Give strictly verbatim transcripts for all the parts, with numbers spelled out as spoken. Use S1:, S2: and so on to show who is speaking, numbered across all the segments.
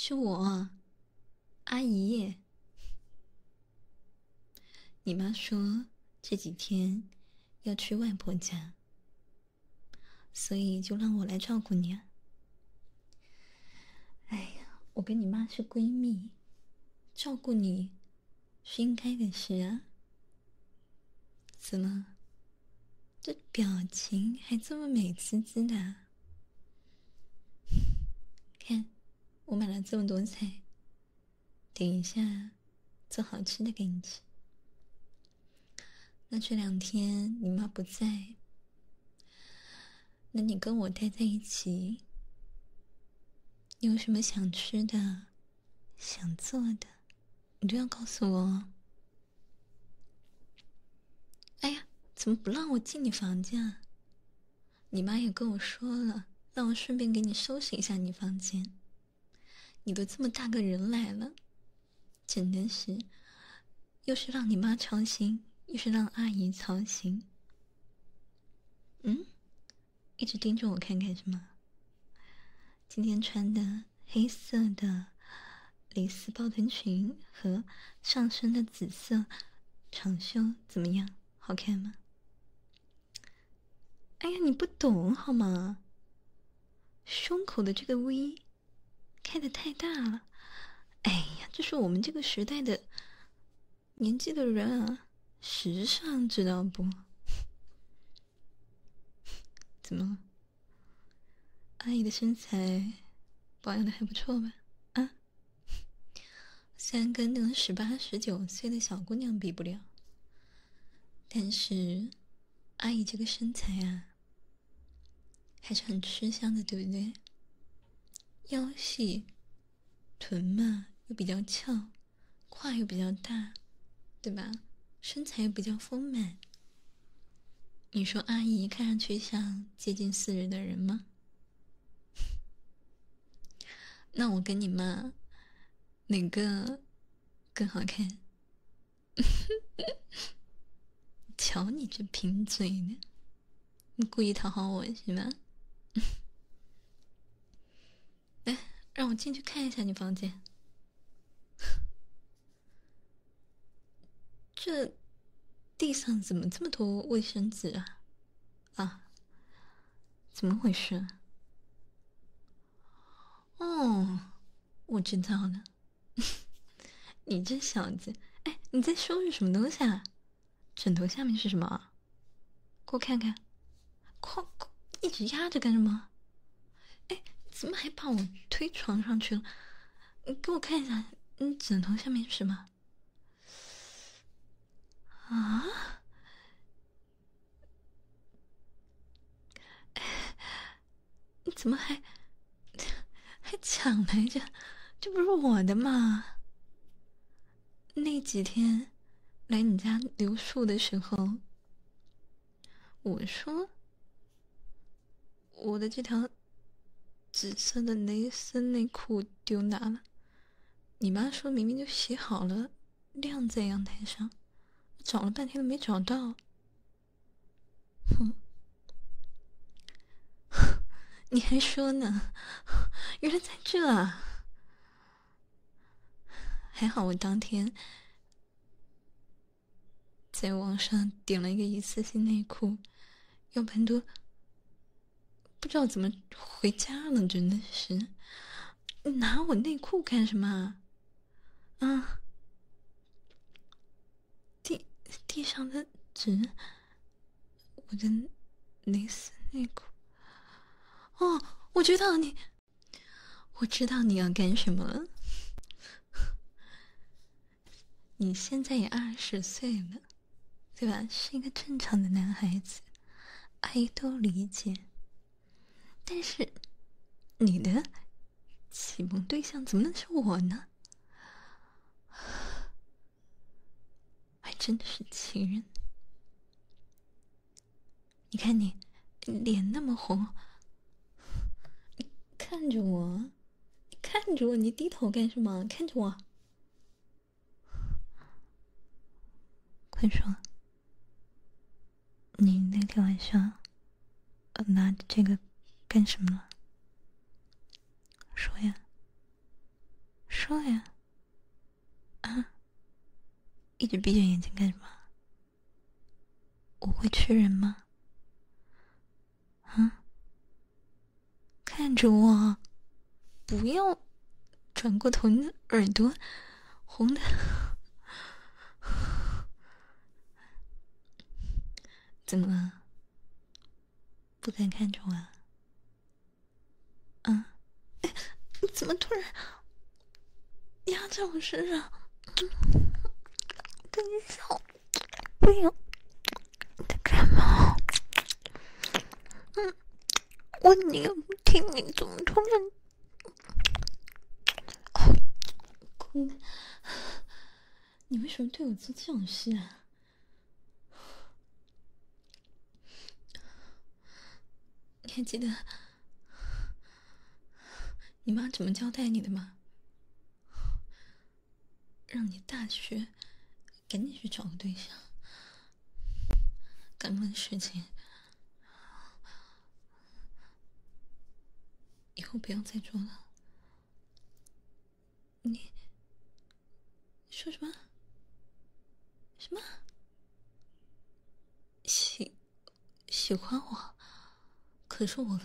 S1: 是我，阿姨。你妈说这几天要去外婆家，所以就让我来照顾你啊。哎呀，我跟你妈是闺蜜，照顾你是应该的事啊。怎么，这表情还这么美滋滋的啊？看，我买了这么多菜，等一下做好吃的给你吃。那这两天你妈不在，那你跟我待在一起，你有什么想吃的、想做的，你都要告诉我哦。哎呀，怎么不让我进你房间啊？你妈也跟我说了，让我顺便给你收拾一下你房间。你都这么大个人来了，真的是，又是让你妈操心，又是让阿姨操心。嗯，一直盯着我看看是吗？今天穿的黑色的蕾丝包臀裙和上身的紫色长袖怎么样？好看吗？哎呀，你不懂好吗？胸口的这个 V 开得太大了。哎呀，这是我们这个时代的年纪的人啊，时尚知道不？怎么了？阿姨的身材保养的还不错吧？啊，虽然跟那种十八、十九岁的小姑娘比不了，但是阿姨这个身材啊，还是很吃香的，对不对？腰细，臀嘛又比较翘，胯又比较大，对吧？身材又比较丰满。你说阿姨看上去像接近四十的人吗？那我跟你妈哪个更好看？瞧你这贫嘴的，你故意讨好我是吗？来，让我进去看一下你房间。这地上怎么这么多卫生纸啊？啊，怎么回事啊？哦，我知道了。你这小子，哎，你在收拾什么东西啊？枕头下面是什么啊？给我看看，快快，一直压着干什么？哎，怎么还把我推床上去了？你给我看一下，你枕头下面是什么？啊？你怎么还还抢来着？这不是我的吗？那几天来你家留宿的时候，我说我的这条紫色的蕾丝内裤丢哪了？你妈说明明就洗好了，晾在阳台上，找了半天都没找到。哼，你还说呢？原来在这啊！还好我当天在网上点了一个一次性内裤，要不然都不知道怎么回家了。真的是，你拿我内裤干什么啊？啊，地地上的纸，我的蕾丝内裤。哦，我知道你，我知道你要干什么了。你现在也二十岁了，对吧？是一个正常的男孩子，阿姨都理解。但是你的启蒙对象怎么能是我呢？还真的是气人。你看你脸那么红，你看着我，你看着我，你低头干什么？看着我，快说，你那天晚上拿着这个干什么了？说呀。 说呀。啊，一直闭着眼睛干什么？我会吃人吗？啊，看着我，不要转过头，你的耳朵红的。怎么了？不敢看着我啊？啊，哎，你怎么突然压在我身上？跟你说，不要！你在干嘛？嗯，问你也不听，你怎么突然？哦，空的，你为什么对我做这种事啊？你还记得你妈怎么交代你的吗？让你大学赶紧去找个对象，刚刚的事情以后不要再做了。你说什么？什么？喜喜欢我？可是我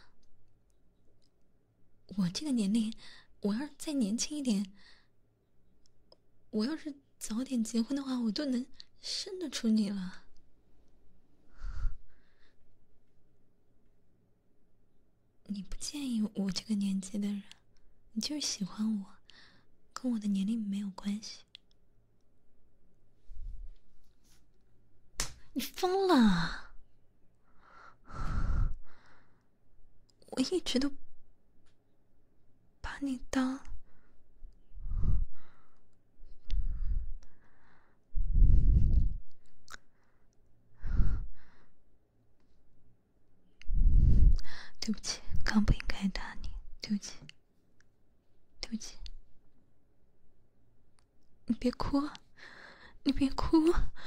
S1: 我这个年龄，我要是再年轻一点，我要是早点结婚的话，我都能生得出你了。你不介意我这个年纪的人，你就是喜欢我，跟我的年龄没有关系。你疯了！我一直都把你当……对不起，刚不应该打你，对不起，对不起。你别哭，你别哭，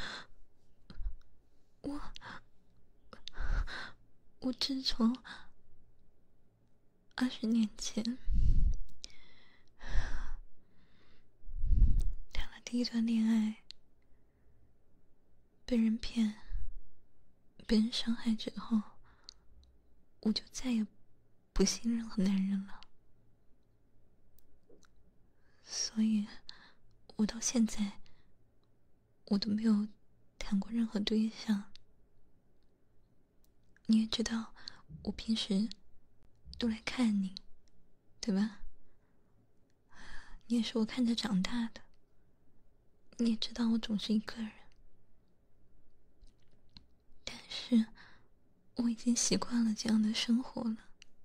S1: 我我自从二十年前谈了第一段恋爱，被人骗，被人伤害之后，我就再也不信任何男人了。所以我到现在我都没有谈过任何对象。你也知道我平时都来看你，对吧？你也是我看着长大的，你也知道我总是一个人，但是我已经习惯了这样的生活了。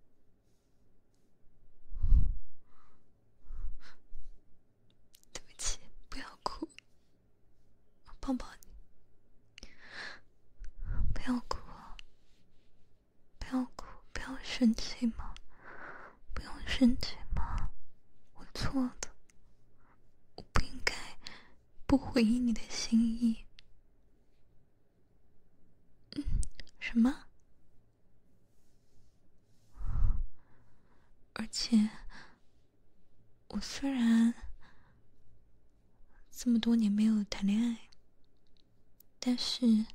S1: 对不起，不要哭，我抱抱你。不要哭，不要哭，不要生气嘛，不用生气嘛，我错了，我不应该不回应你的心意。嗯，什么？而且我虽然这么多年没有谈恋爱，但是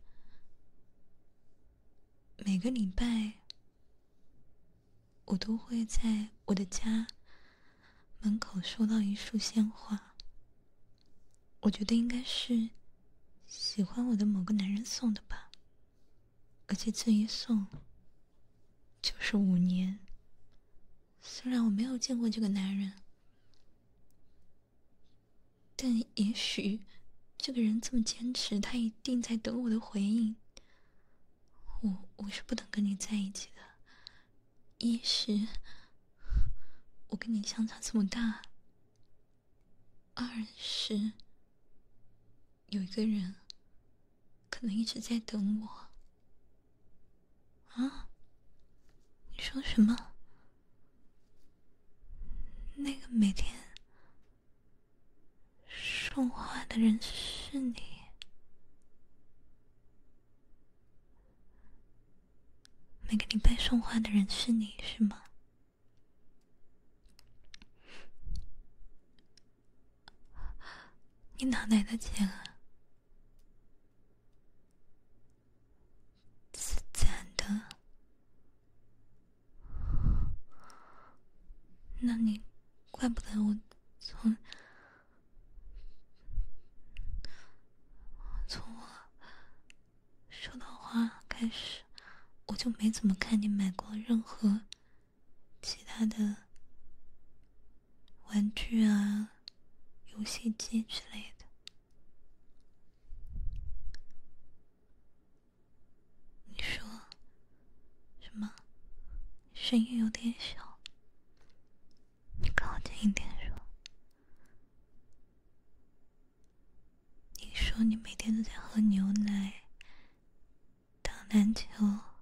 S1: 每个礼拜我都会在我的家门口收到一束鲜花，我觉得应该是喜欢我的某个男人送的吧。而且这一送就是五年。虽然我没有见过这个男人，但也许这个人这么坚持，他一定在等我的回应。我我是不能跟你在一起的，一是我跟你相差这么大，二是有一个人可能一直在等我。啊？你说什么？那个每天送花的人是你？每个礼拜送花的人是你是吗？ 你哪来的钱啊？自攒的？那你怪不得我从从我收到花开始，我就没怎么看你买过任何其他的玩具啊、游戏机之类的。你说什么？声音有点小，你靠近一点说。你说你每天都在喝牛奶、打篮球，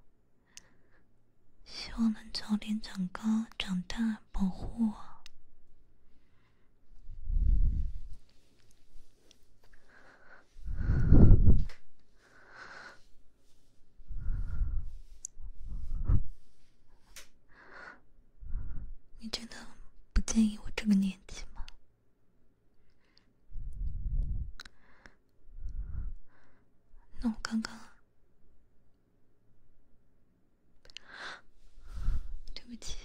S1: 希望能早点长高、长大，保护我。你真的不介意我这个年纪吗？那我刚刚，对不起。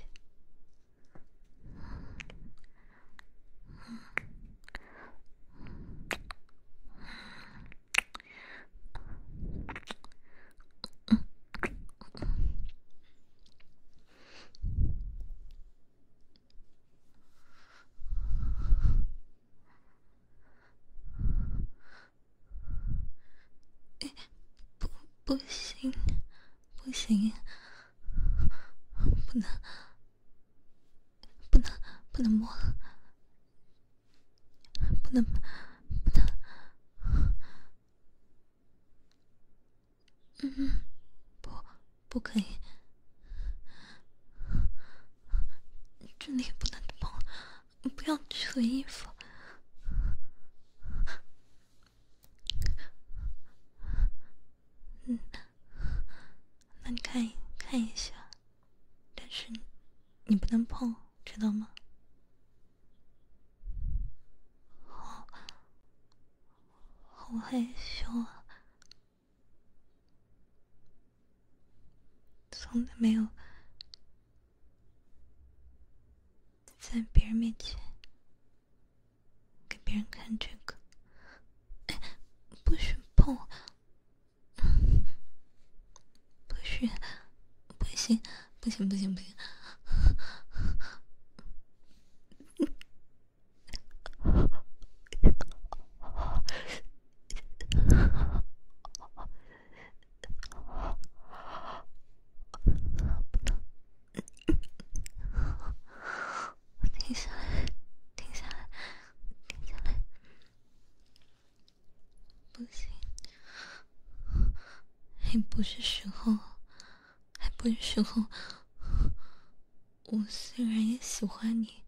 S1: 不，不行，不行，不能，不能，不能摸，不能，不能，嗯，不，不可以，这里不能碰，不要扯衣服。嗯，那你看看一下，但是你不能碰，知道吗？好，好害羞啊，从来没有在别人面前给别人看这个。哎，不许碰，不许，不行，不行，不行，不行。停下来，停下来，停下来，不行，还不是时候，还不是时候。我虽然也喜欢你，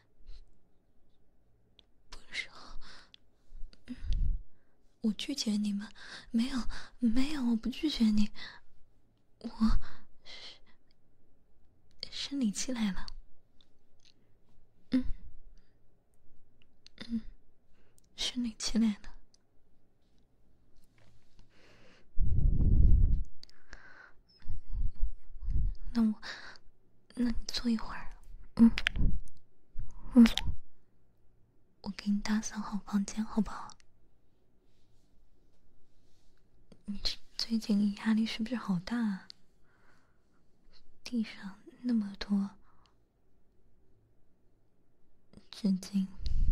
S1: 不是候。嗯，我拒绝你吗？没有，没有，我不拒绝你。我生理期来了。嗯嗯，生理期来了。那我，那你坐一会儿。嗯嗯，我给你打扫好房间，好不好？你最近压力是不是好大啊？地上那么多纸巾。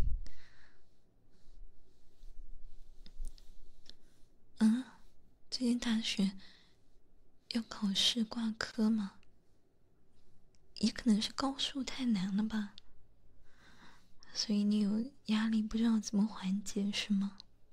S1: 嗯，最近大学要考试挂科吗？也可能是高数太难了吧，所以你有压力，不知道怎么缓解，是吗？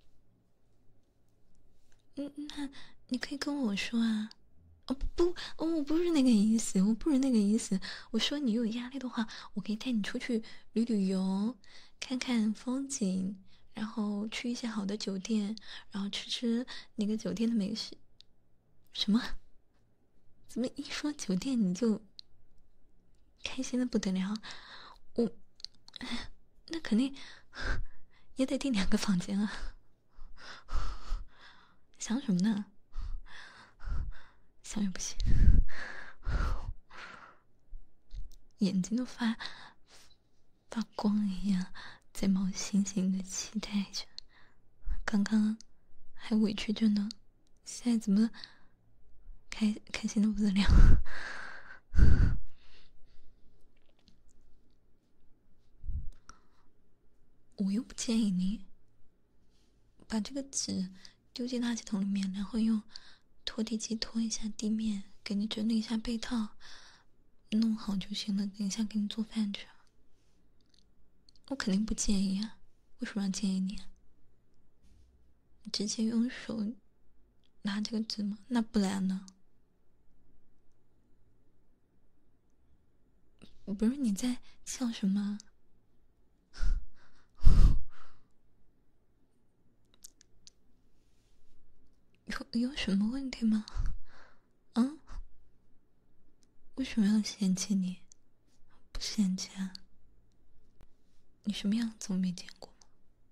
S1: 嗯，那你可以跟我说啊。哦不，哦，我不是那个意思，我不是那个意思。我说你有压力的话，我可以带你出去旅旅游，看看风景，然后去一些好的酒店，然后吃吃那个酒店的美食。什么？怎么一说酒店你就开心的不得了？我，那肯定也得订两个房间啊！想什么呢？想也不行，眼睛都发发光一样，在冒星星的期待着。刚刚还委屈着呢，现在怎么开开心的不得了？我又不建议你把这个纸丢进垃圾桶里面，然后用拖地机拖一下地面，给你整理一下被套，弄好就行了。等一下给你做饭吃。我肯定不建议啊，为什么要建议你啊？你直接用手拿这个纸吗？那不然呢？不是，你在笑什么？有有什么问题吗？啊？为什么要嫌弃你？不嫌弃啊？你什么样子我没见过吗？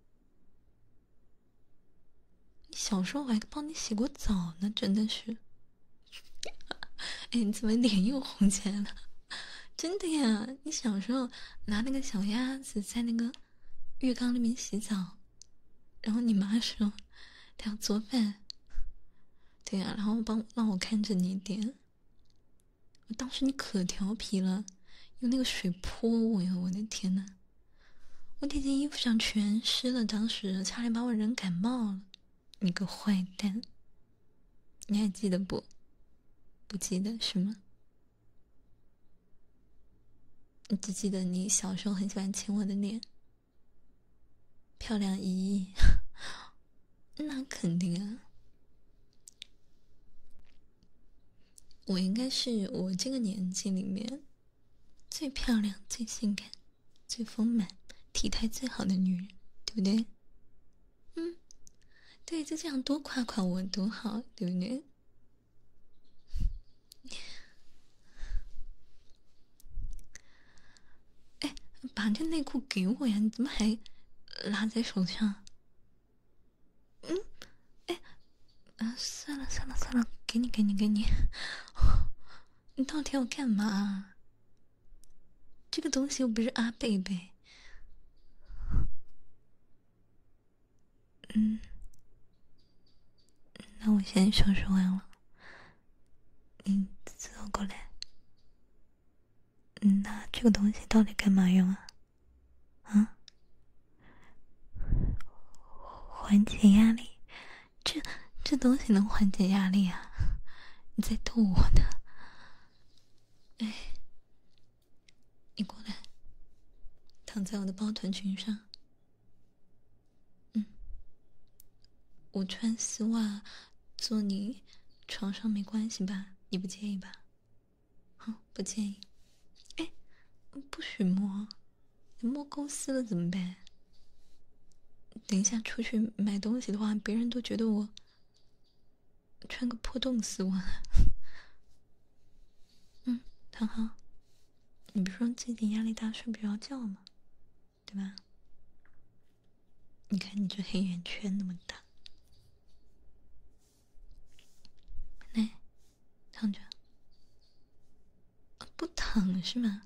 S1: 你小时候我还帮你洗过澡呢，真的是。哎，你怎么脸又红起来了？真的呀，你小时候拿那个小鸭子在那个浴缸里面洗澡，然后你妈说她要做饭，对呀、啊，然后帮让我看着你一点。当时你可调皮了，用那个水泼我呀！我的天呐，我那件衣服上全湿了，当时差点把我人感冒了。你个坏蛋，你还记得不？不记得是吗？你只记得你小时候很喜欢亲我的脸，漂亮一亿。那肯定啊，我应该是我这个年纪里面最漂亮、最性感、最丰满、体态最好的女人，对不对？嗯，对，就这样多夸夸我多好，对不对？哎，把这内裤给我呀！你怎么还拉在手上？嗯，哎，啊，算了算了算了，给你给你给你。你到底要干嘛？这个东西又不是阿贝贝。嗯，那我先收拾完了，你走过来。嗯，那这个东西到底干嘛用啊？啊？缓解压力？这这东西能缓解压力啊？你在逗我呢？哎，你过来，躺在我的包臀裙上。嗯，我穿丝袜坐你床上没关系吧？你不介意吧？好，不介意。哎，不许摸，你摸勾丝了怎么办？等一下出去买东西的话，别人都觉得我穿个破洞丝袜。嗯，躺好。你不是说最近压力大，睡不着觉吗？对吧？你看你这黑眼圈那么大，来躺着。不躺是吗？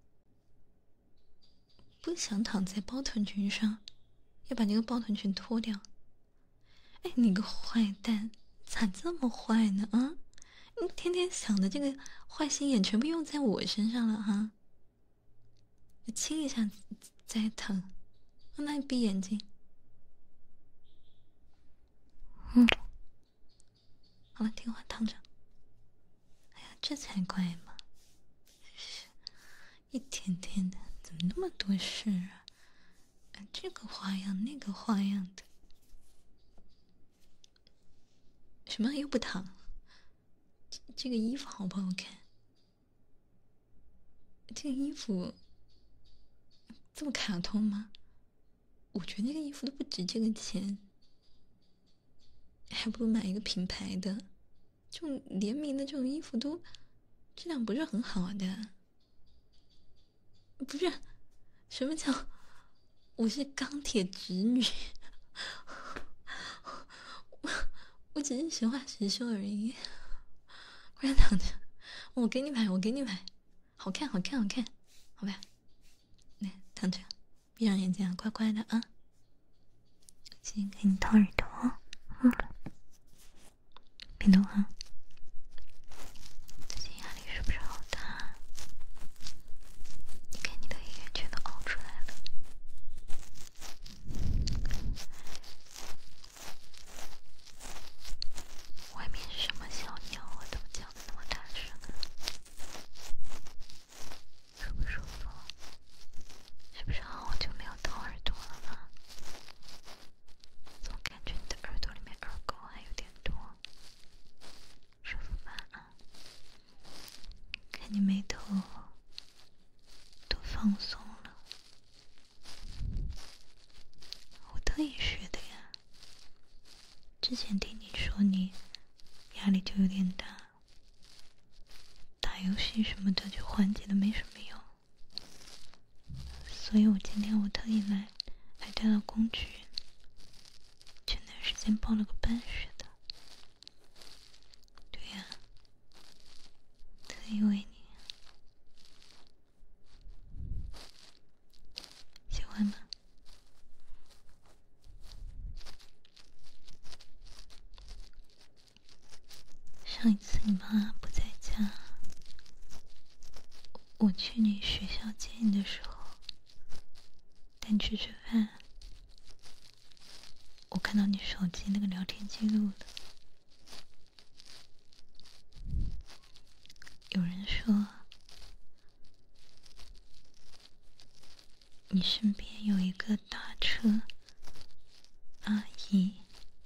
S1: 不想躺在包臀裙上，要把那个包臀裙脱掉。哎，你个坏蛋，咋这么坏呢？啊，你天天想的这个坏心眼全部用在我身上了哈！亲一下再疼，那你闭眼睛。嗯，好了，听话躺着。哎呀，这才怪嘛！一天天的，怎么那么多事啊？这个花样，那个花样的。什么又不躺？这这个衣服好不好看？这个衣服这么卡通吗？我觉得这个衣服都不值这个钱，还不如买一个品牌的。这种联名的这种衣服都质量不是很好的。不是，什么叫我是钢铁直女，我我只是实话实说而已。不然躺着，我给你买，我给你买，好看，好看，好看，好吧？来躺着，闭上眼睛啊，乖乖的啊。先给你掏耳朵，嗯，别动啊。最近压力是不是好大？你看你的黑眼圈都熬出来了。外面是什么小鸟啊？怎么叫的那么大声啊？舒不舒服？是不是好久没有掏耳朵了呢？总感觉你的耳朵里面耳垢还有点多，舒服吧？看你眉头都放松了，我特意学的呀。之前听你说你压力就有点大，打游戏什么的就缓解的没什么用，所以我今天我特意来还带了工具，前段时间报了个班学的。对呀，特意为你。喜欢吗？上一次你妈不在家，我去你学校接你的时候，带你去吃饭，我看到你手机那个聊天记录了。有人说你身边有一个打车阿姨，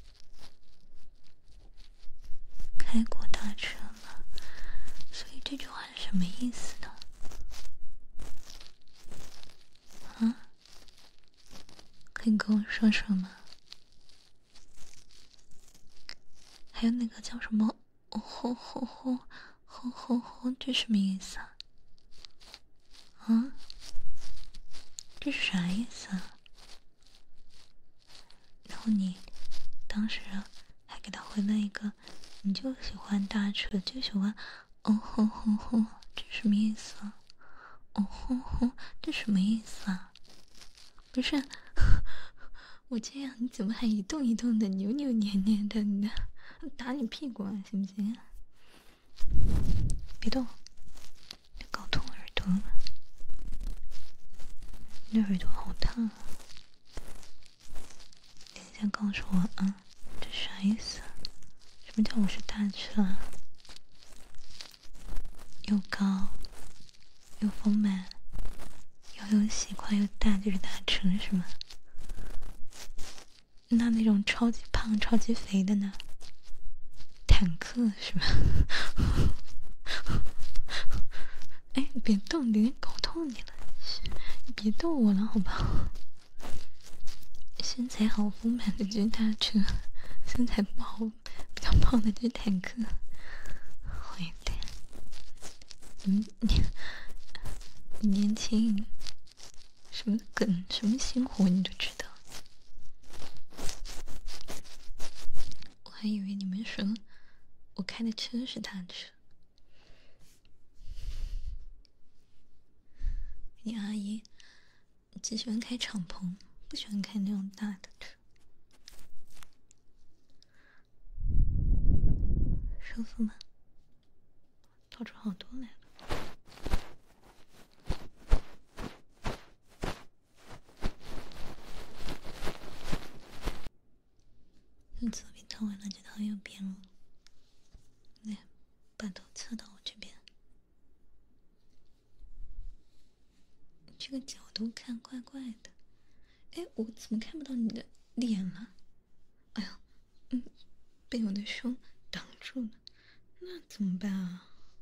S1: 开过大车吗？所以这句话是什么意思呢？啊？可以跟我说说吗？还有那个叫什么哦吼吼吼吼吼吼，这什么意思啊？啊？这是啥意思啊？然后你当时还给他回了一个，你就喜欢大车，就喜欢哦吼吼吼，这什么意思啊？哦吼吼，这什么意思啊？不是，我这样你怎么还一动一动的，扭扭捏捏的呢？打你屁股啊，行不行？别动，搞痛耳朵了，你的耳朵好烫啊！等一下告诉我啊，这啥意思啊？什么叫我是大车啊？又高又丰满又有喜欢又大就是大车是吗？那那种超级胖超级肥的呢？坦克是吧？哎，别动，有点搞痛你了，你别逗我了好不好？身材好丰满的就是大车，身材不好比较胖的就是坦克。坏蛋，你你你年轻，什么梗什么新活你都知道。我还以为你们说我开的车是大车。你阿姨只喜欢开敞篷，不喜欢开那种大的车。舒服吗？掏出好多来了。用左边掏完了就掏右边了。来，把头侧到我这边。这个角度看怪怪的。哎，我怎么看不到你的脸了？哎呀，嗯，被我的胸挡住了，那怎么办啊？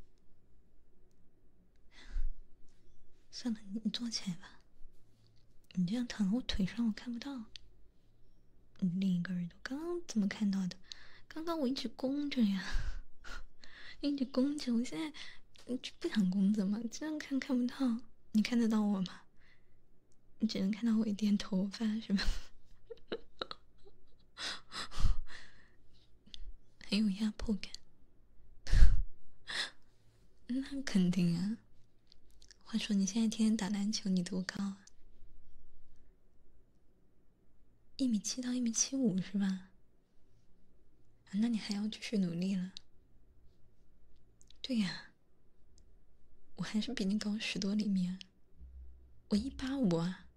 S1: 算了，你坐起来吧。你这样躺我腿上，我看不到。你另一个耳朵，刚刚怎么看到的？刚刚我一直弓着呀，一直弓着。我现在不想弓着嘛，这样看看不到。你看得到我吗？ 你只能看到我一点头发是吗？很有压迫感。那肯定啊。话说你现在天天打篮球，你多高啊？一米七到一米七五是吧？啊，那你还要继续努力了。对呀，我还是比你高十多厘米啊，我一八五啊，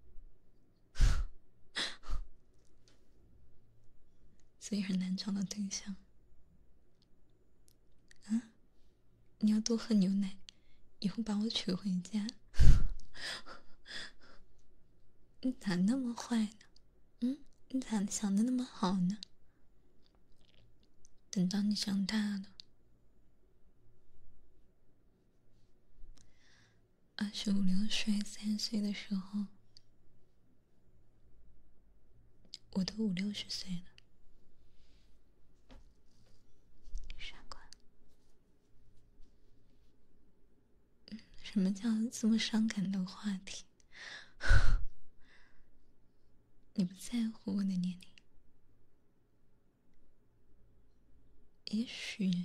S1: 所以很难找到对象。啊，你要多喝牛奶，以后把我娶回家。你咋那么坏呢？嗯，你咋想的那么好呢？等到你长大了，二十五六岁、三岁的时候，我都五六十岁了。傻瓜。嗯，什么叫这么伤感的话题？你不在乎我的年龄？也许，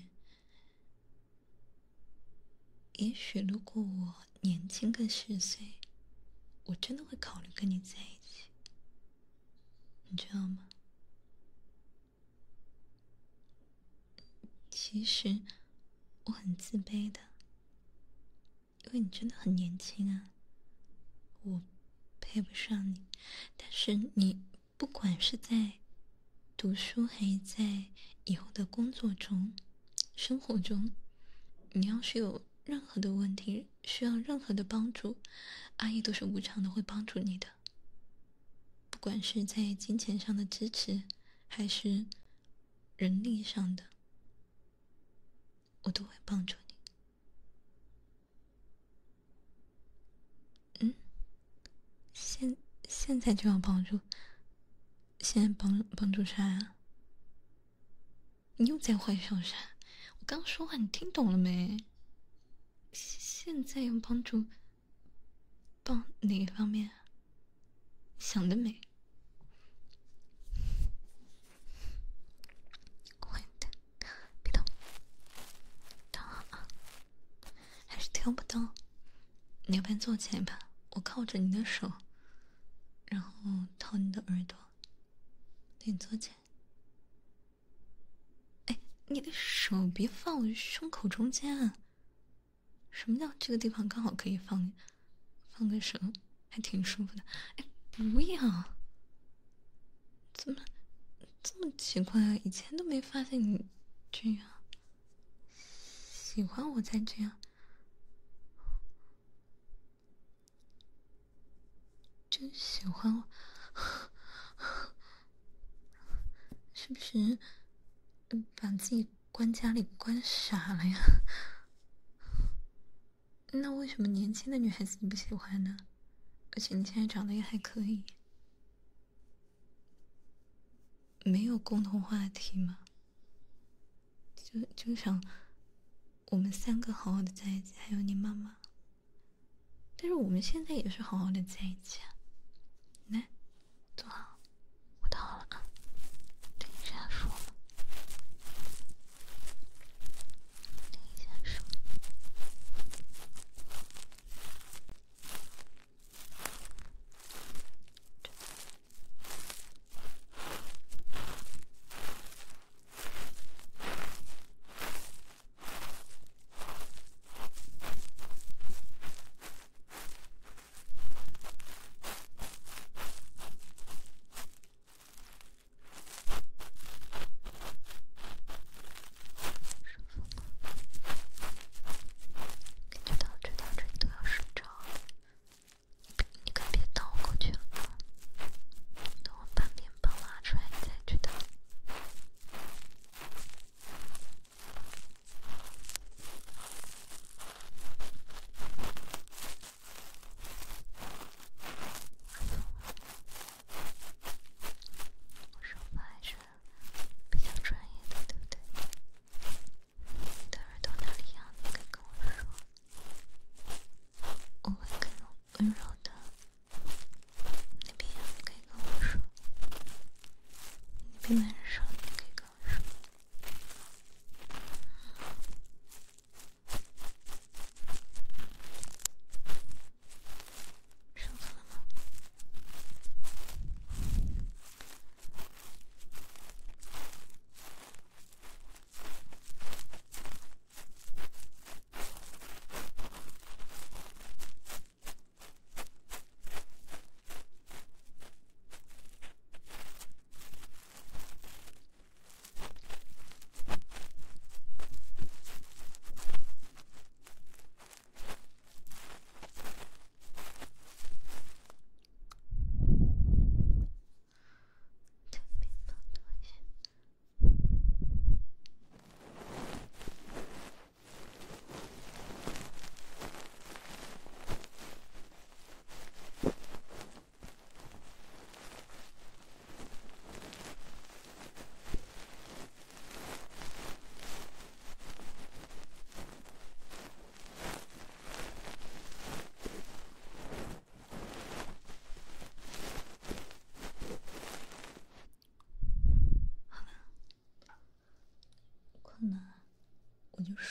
S1: 也许如果我年轻个十岁，我真的会考虑跟你在一起，你知道吗？其实我很自卑的，因为你真的很年轻啊，我配不上你。但是你不管是在读书还是在以后的工作中、生活中，你要是有任何的问题，需要任何的帮助，阿姨都是无偿的会帮助你的。不管是在金钱上的支持，还是人力上的，我都会帮助你。嗯，现现在就要帮助？现在帮帮助啥呀？你又在坏笑啥？我刚说话你听懂了没？现在要帮助，帮哪一方面啊？想得美！坏蛋，别动，躺好啊！还是挑不到？你要不然坐起来吧，我靠着你的手，然后掏你的耳朵。你坐起来。哎，你的手别放我胸口中间啊！什么叫这个地方刚好可以放放个手，还挺舒服的。哎，不要！怎么这么奇怪啊？以前都没发现你这样。喜欢我才这样？真喜欢我？是不是把自己关家里关傻了呀？那为什么年轻的女孩子你不喜欢呢？而且你现在长得也还可以。没有共同话题吗？就就想我们三个好好的在一起，还有你妈妈。但是我们现在也是好好的在一起啊。来，坐好，我躺好了啊。等一下说。等一下说。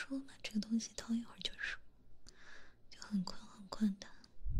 S1: 说嘛，这个东西掏一会儿就熟，就很困很困的，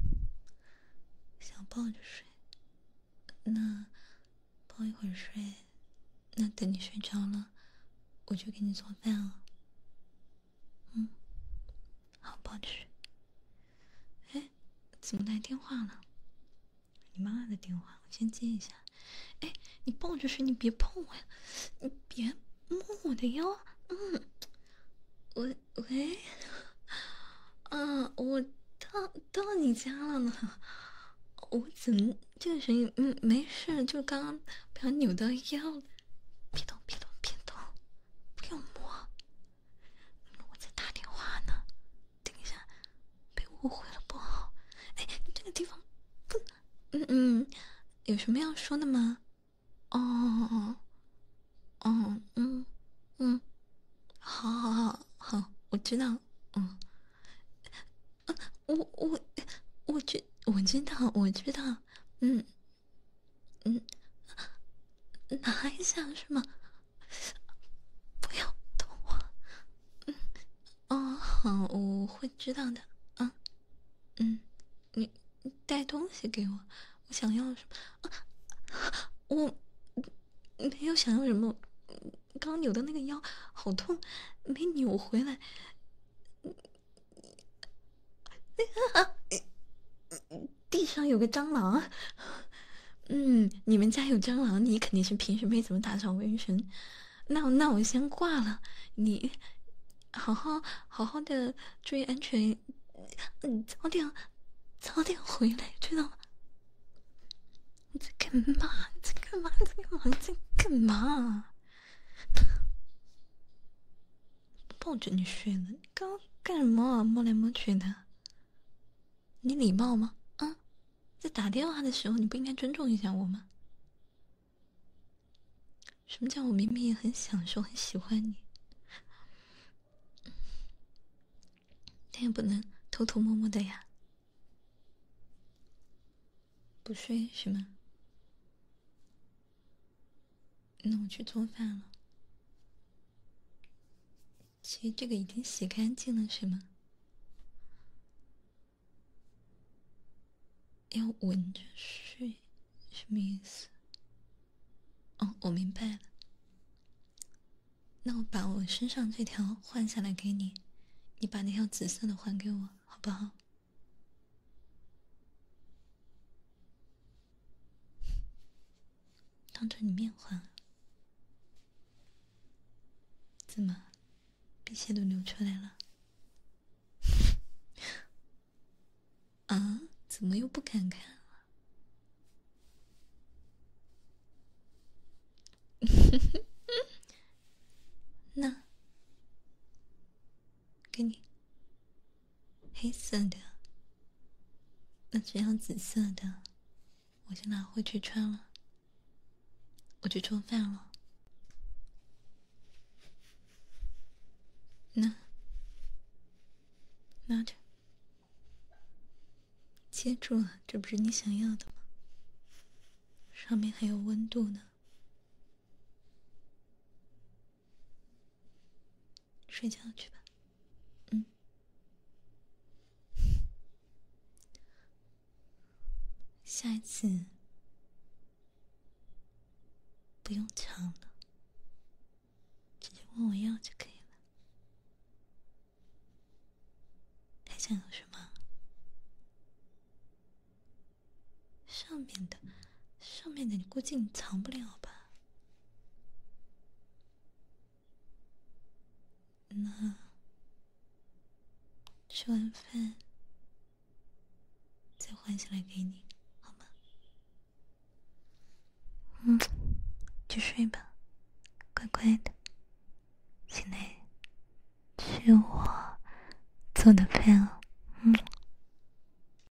S1: 想抱着睡。那抱一会儿睡，那等你睡着了，我就给你做饭了。嗯，好，抱着睡。哎，怎么来电话了？你妈妈的电话，我先接一下。哎，你抱着睡，你别碰我呀，你别摸我的腰。嗯，喂喂，啊，我到到你家了呢。我怎么这个声音？嗯，没事，就刚刚不小心扭到腰了。别动，别动，别动，不要摸。我在打电话呢，等一下被误会了不好。哎，这个地方不，嗯嗯，有什么要说的吗？哦哦哦，嗯嗯，好好好好，我知道，嗯，啊，我我我知我知道我知道，嗯嗯，拿一下是吗？不要动我，嗯，哦好，我会知道的，啊，嗯，你你带东西给我，我想要什么？啊，我没有想要什么，刚扭的那个腰好痛，没扭回来。地上有个蟑螂，嗯，你们家有蟑螂，你肯定是平时没怎么打扫卫生。那那我先挂了，你好好好好的注意安全，嗯，早点早点回来，知道吗？你在干嘛？你在干嘛？你在干嘛？你在干嘛？抱着你睡了，你刚干什么啊？摸来摸去的，你礼貌吗？啊，在打电话的时候，你不应该尊重一下我吗？什么叫我明明也很享受，很喜欢你，但也不能偷偷摸摸的呀？不睡是吗？那我去做饭了。其实这个已经洗干净了，是吗？要闻着睡，什么意思？哦，我明白了。那我把我身上这条换下来给你，你把那条紫色的还给我，好不好？当着你面还。怎么，鼻血都流出来了？啊？怎么又不敢看了？那给你黑色的，那只要紫色的，我就拿回去穿了。我去做饭了。那拿着，接住了，这不是你想要的吗？上面还有温度呢。睡觉去吧。嗯。下一次不用抢了，直接问我要就可以了。还想要什么？上面的，上面的你估计你藏不了吧？那吃完饭再换下来给你，好吗？嗯，去睡吧，乖乖的。现在吃我做的饭哦。嗯。